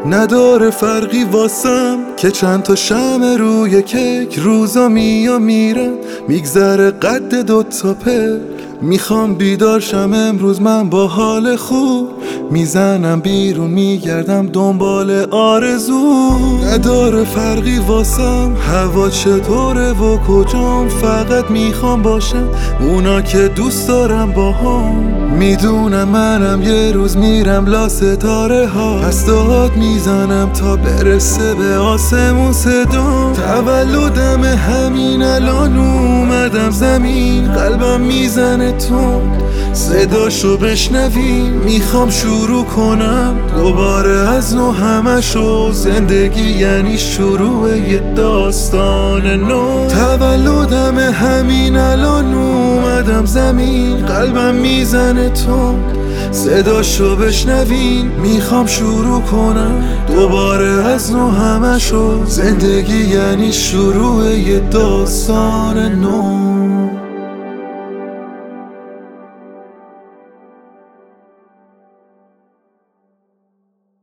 نداره فرقی واسم که چند تا شمع روی کیک، روزا میرن میگذره قد 2 تا پر. میخوام بیدار شم امروز من با حال خوب، میزنم بیرون میگردم دنبال آرزو. نداره فرقی واسم هوا چطوره و کجام، فقط میخوام باشم اونا که دوست دارم باهام. میدونم منم یه روز میرم لا ستاره ها، پس داد میزنم تا برسه به آسمون صدا. تولدم همین الان اومدم زمین، قلبم میزنه تند صداشو بشنوی. میخوام شروع کنم دوباره از نو همشو، زندگی یعنی شروع یه داستان نو. تولدم همین الان اومدم زمین، قلبم میزنه تند صداشو بشنوین. میخوام شروع کنم دوباره از نو همشو، زندگی یعنی شروع یه داستان نو.